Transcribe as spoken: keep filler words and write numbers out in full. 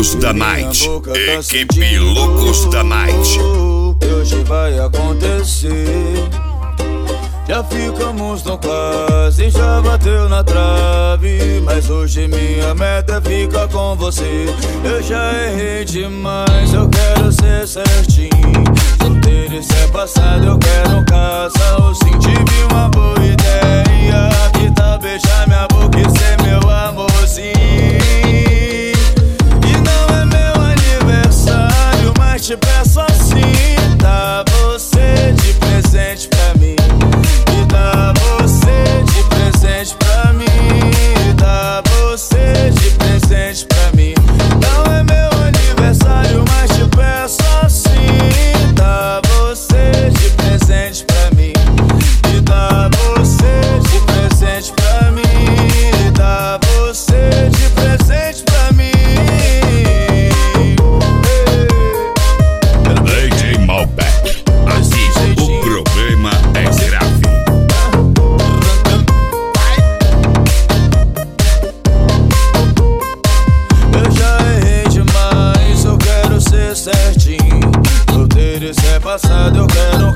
Loucos da Night. Equipe Loucos da Night. Hoje vai acontecer. Já ficamos tão quase, já bateu na trave, mas hoje minha meta é ficar com você. Eu já errei demais, eu quero ser certinho. Solteiro isso é passado, eu quero um casal sim. Tive uma boa ideia, que tal beijar minha boca e ser meu amorzinho. E não é meu aniversário, mas te peço assim, tá você de presente pra mim. Dá você de presente pra mim. Dá você de presente pra mim. Não é meu aniversário, mas te peço assim. Dá você de presente pra mim. E dá você de presente pra mim. Dá você de presente pra mim. D J Malbec. Aqui o problema é grave. Certinho, solteiro isso é passado, eu quero